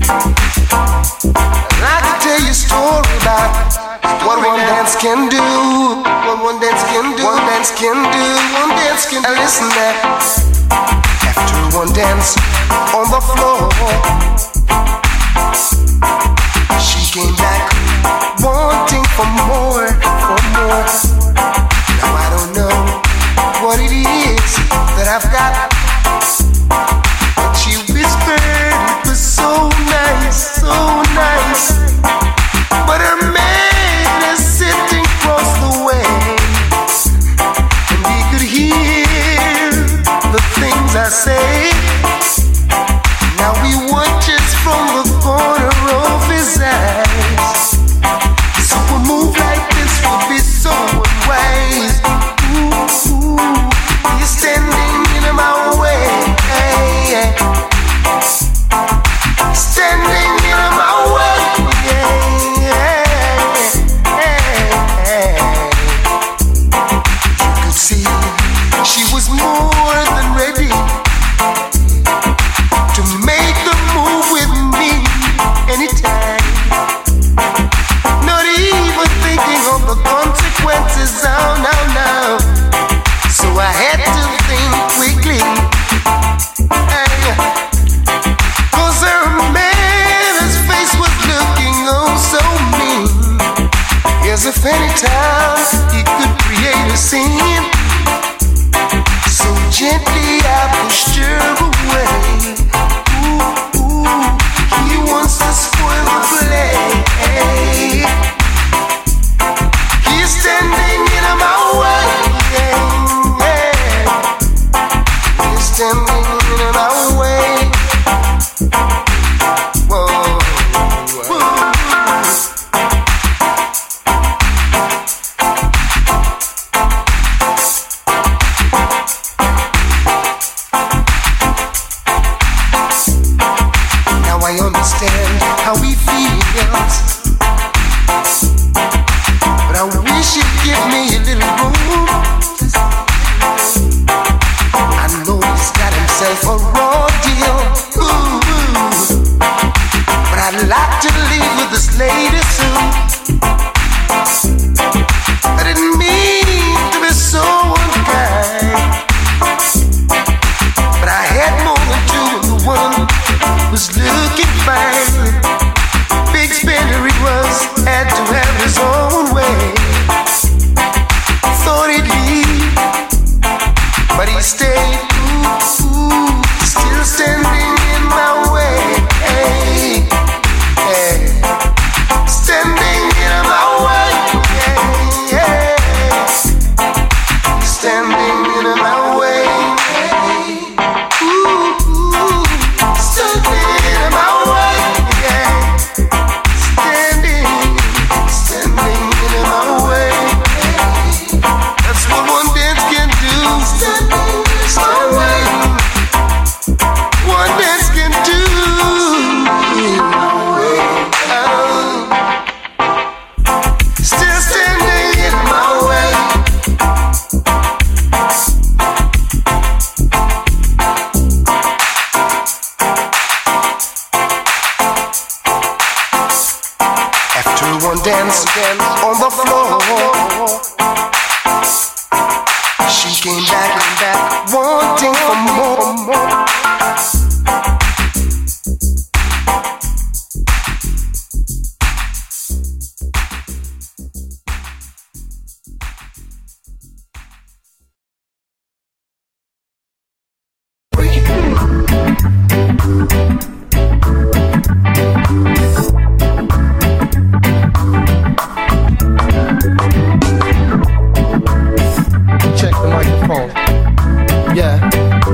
I'd like to tell you a story about what one dance can do. What one dance can do. One dance can do. One dance can do. And listen there. After one dance on the floor, she came back wanting for more, for more. Now I don't know what it is that I've got, but she whispered it was so nice, so nice. But her man is sitting across the way, and he could hear the things I say. Now he watches from the corner of his eyes. So a move like this would be so unwise. Ooh, ooh, he's standing in my way. Standing in my way. You could see she was more than ready to make the move with me anytime. Not even thinking of the consequences, oh no, no. So I had to think quickly, cause her man, his face was looking oh so mean, as if any time he could create a scene. So gently I pushed her away. Ooh, ooh, he wants to spoil the play. He's standing in my way. He's standing in my way. Whoa, whoa. Now I understand how he feels, but I wish he'd give me a little room. I know he's got himself a raw deal, ooh, but I'd like to leave with this lady soon. I didn't mean to be so unkind, but I had more than two, and the one was looking fine. Big spender he was, had to have his own way. Thought he'd leave, but he stayed. Ooh, ooh, still standing in my way. Hey, hey. Standing in my way. Hey, hey. Standing in my way. Hey. Ooh, ooh, standing in my way. Yeah. Standing in my way. That's what one dance can do. Standing, one dance can do. Oh. Still standing in my way. After one dance on the floor, she came back wanting for more. Check the microphone. Yeah.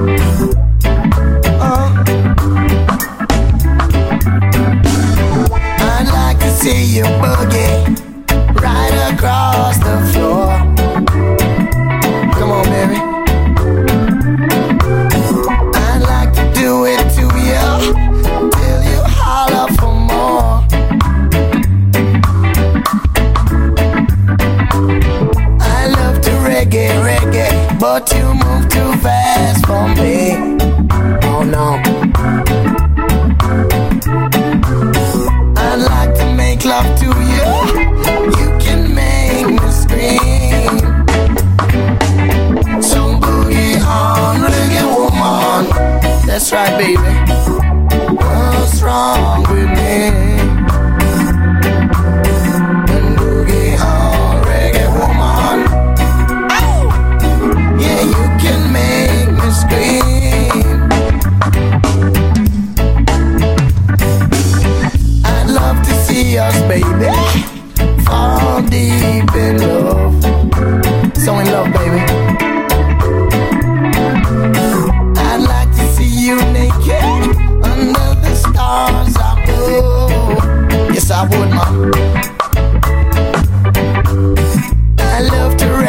I'd like to see you boogie right across the floor. Come on, baby. I'd like to do it to you till you holler for more. I love to reggae, but you move too fast for me. Oh no.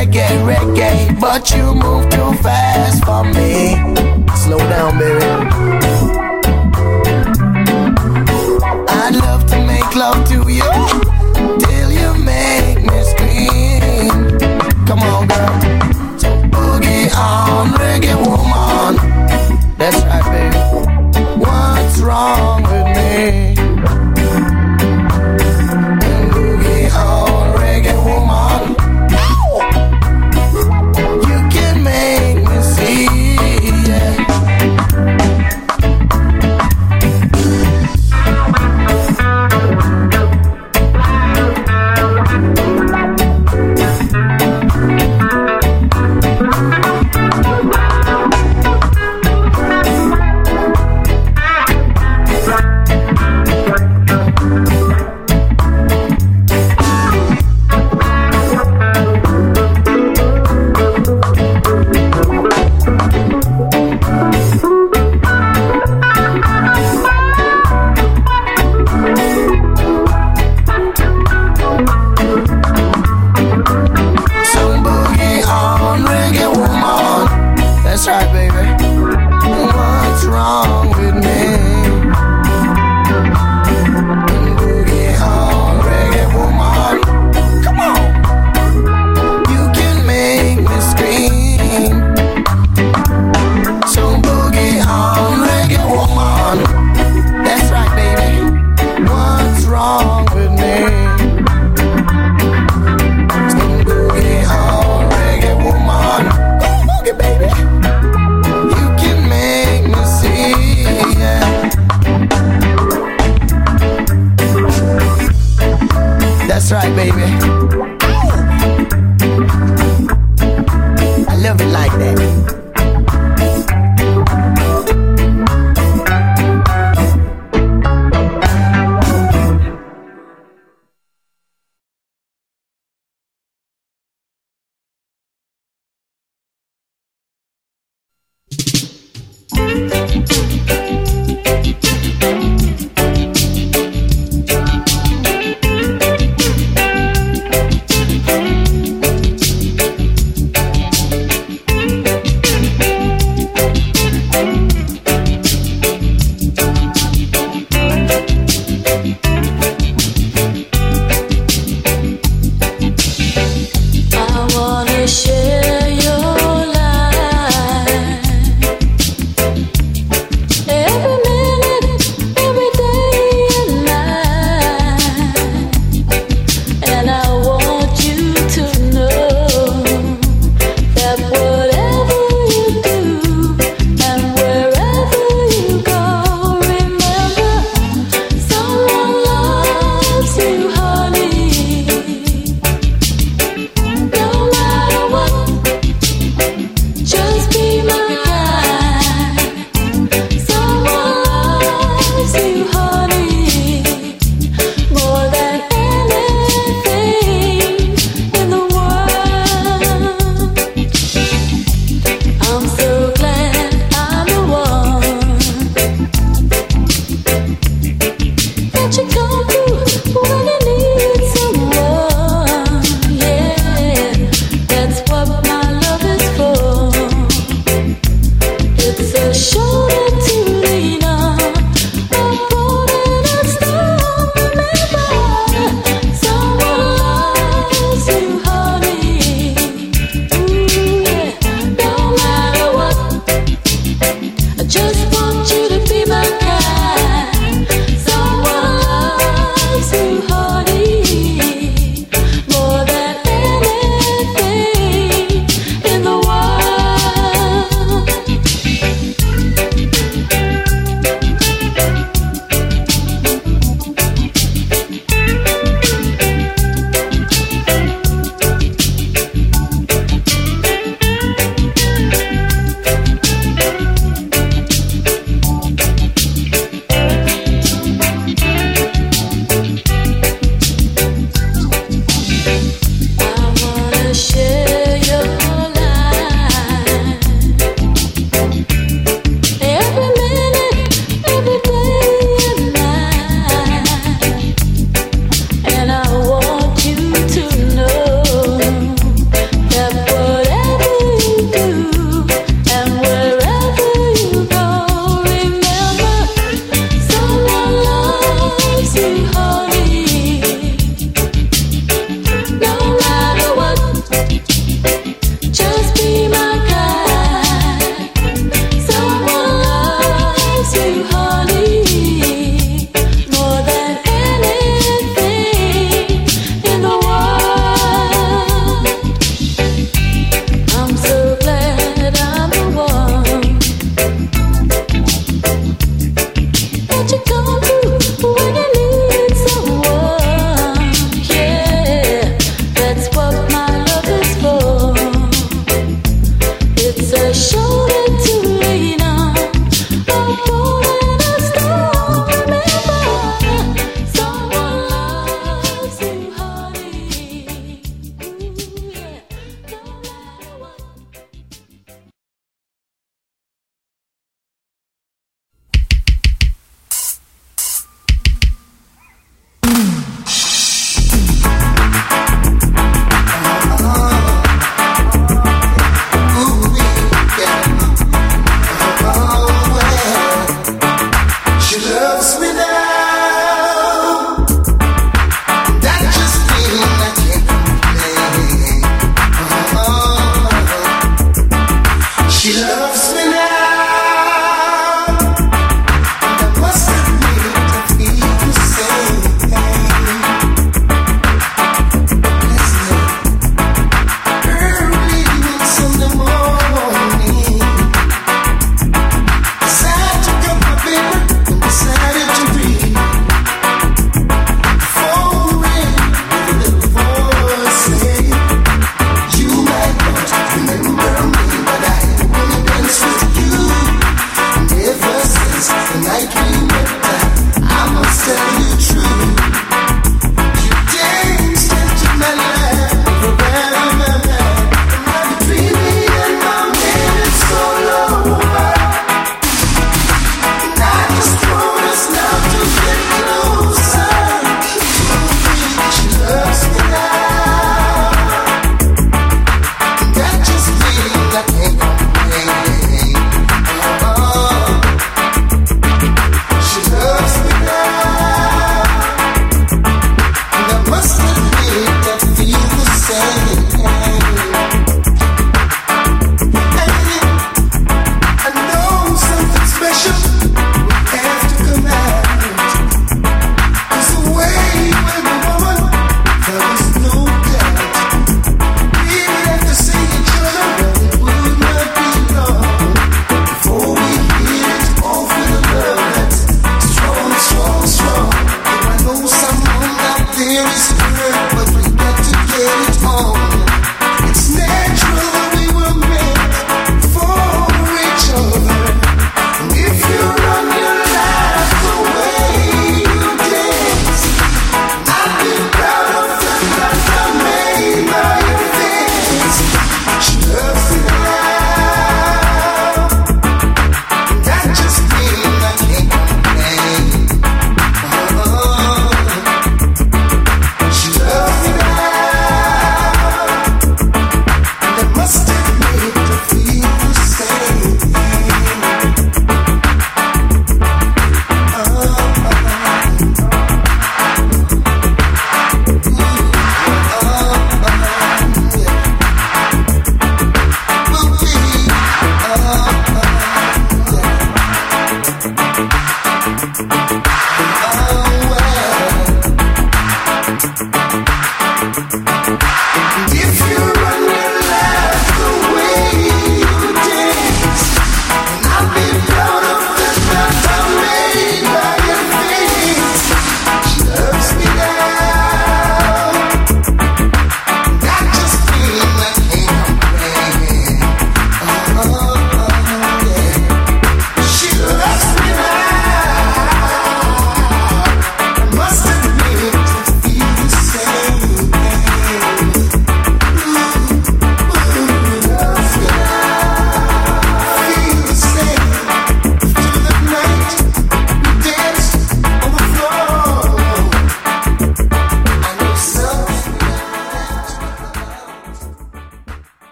reggae, reggae, but you move too fast for me. Slow down, baby. I'd love to make love to you till you make me scream. Come on, girl. So boogie on, reggae woman. That's right, baby. What's wrong with me? And boogie on, reggae woman. You can make me see, yeah.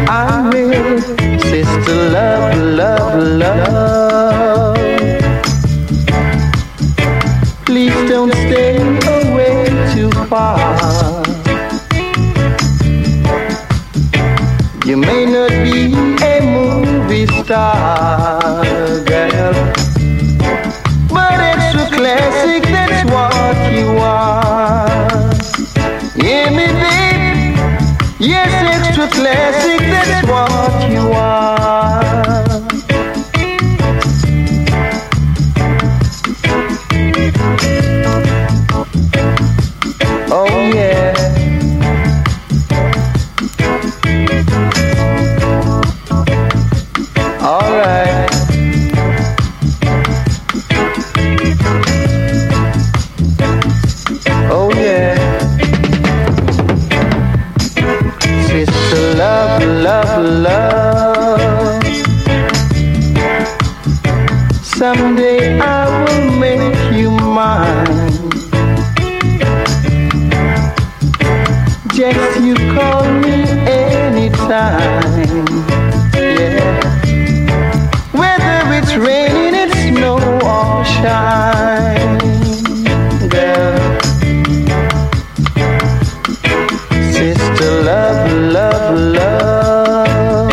I will, sister, love, love, love. Please don't stay away too far. You may not be a movie star, girl, but extra classic, that's what you are. Yeah, me babe, yes, extra classic, that's what you are. Oh yeah. All right. Oh yeah. Sister, love, love, love. Someday I will make you mine. Just you call me anytime. Yeah. Whether it's raining, it's snow or shine, girl. Sister, love, love, love.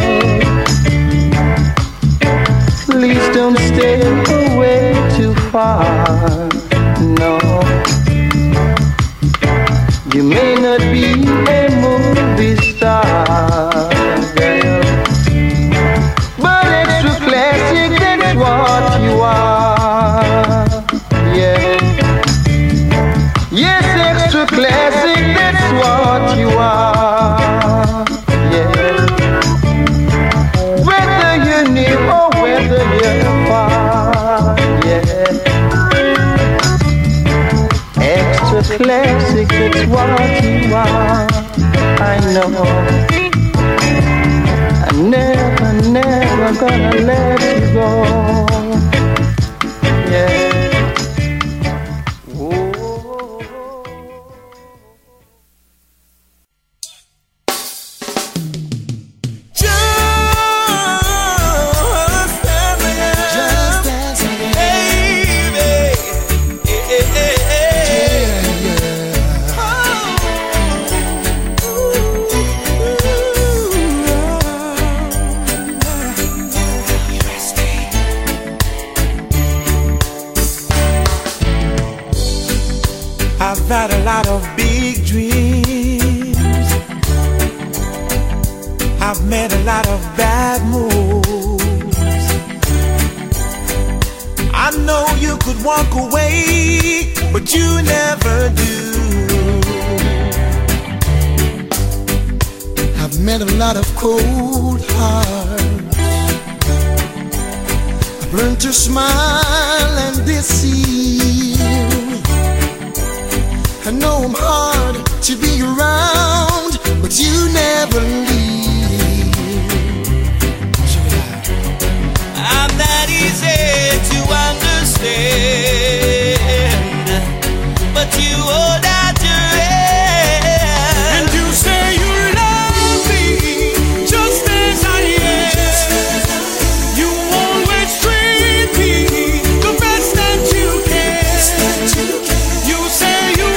Please don't stay away too far. No. You may not be a movie star, girl, but extra classic, that's what you are. Yeah. Yes, extra classic, that's what you are. Yeah. Whether you're near or whether you're far. Yeah. Extra classic, that's what you are. I know. I'm never, never gonna let you go. Yeah. I've had a lot of big dreams. I've made a lot of bad moves. I know you could walk away, but you never do. I've met a lot of cold hearts. I've learned to smile and deceive. I know I'm hard to be around, but you never leave. I'm not easy to understand, but you hold out your hand, and you say you love me just as I am. You always treat me the best that you can. You say you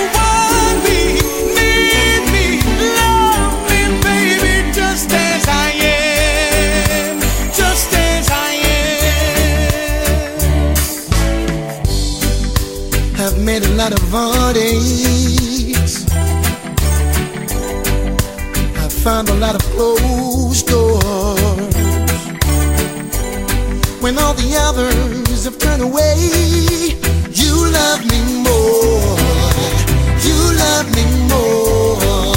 made a lot of heartaches. I found a lot of closed doors. When all the others have turned away, you love me more. You love me more.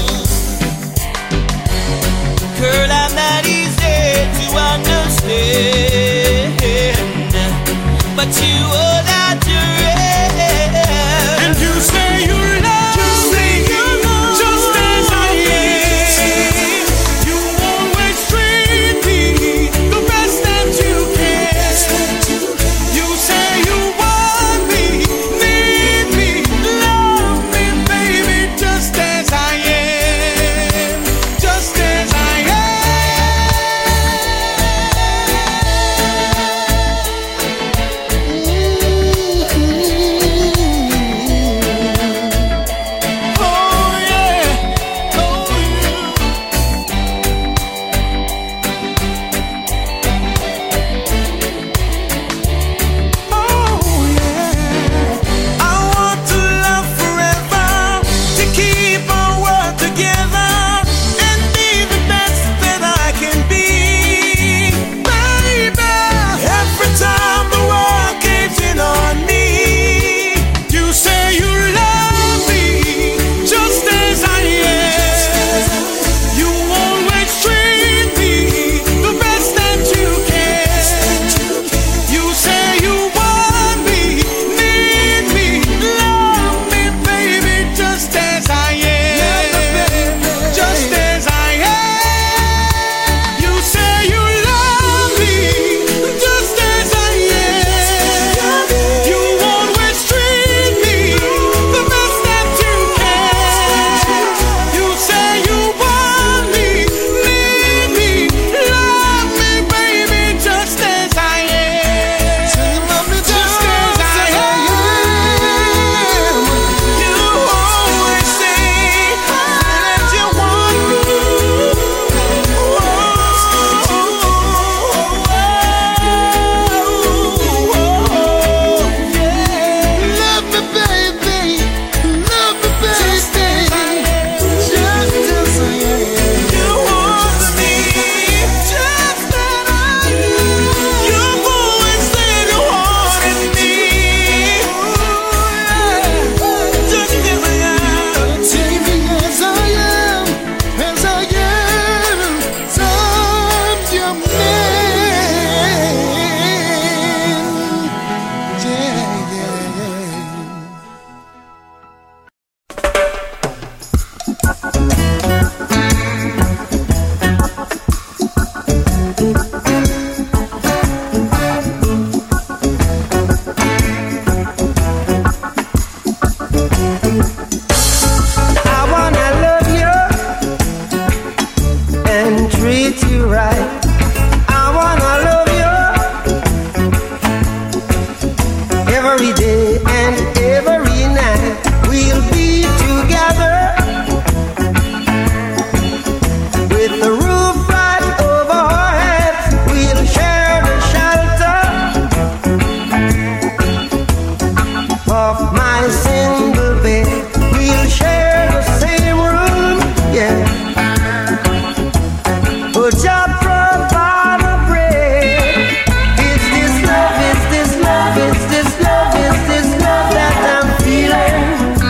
Girl, I'm not easy to understand, but you hold out your hand, and you say you love me just as I am. You always treat me the best that you can. You say you want me, need me, love me, baby, just treat you right. I wanna love you every day and every night. We'll be together with the roof right over our heads. We'll share the shelter of my single bed. We'll share the same room, yeah. But just provide a break. Is this love? Is this love? Is this love? Is this love that I'm feeling?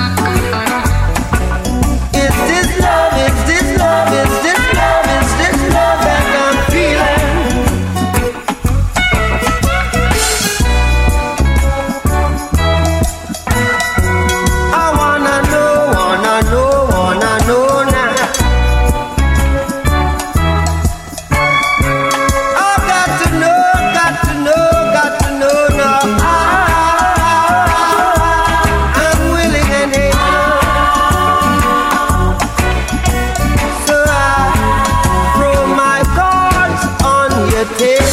Is this love? Is this love? Is this love? Is this love that I'm feeling? I wanna know now. I got to know now. I'm willing and able, so I throw my cards on your table.